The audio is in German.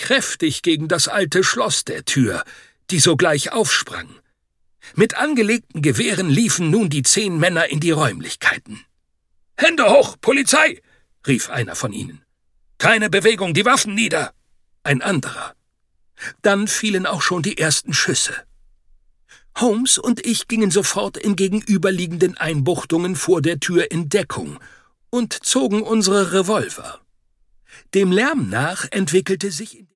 kräftig gegen das alte Schloss der Tür, die sogleich aufsprang. Mit angelegten Gewehren liefen nun die 10 Männer in die Räumlichkeiten. »Hände hoch, Polizei!« rief einer von ihnen. »Keine Bewegung, die Waffen nieder!« Ein anderer. Dann fielen auch schon die ersten Schüsse. Holmes und ich gingen sofort in gegenüberliegenden Einbuchtungen vor der Tür in Deckung und zogen unsere Revolver. Dem Lärm nach entwickelte sich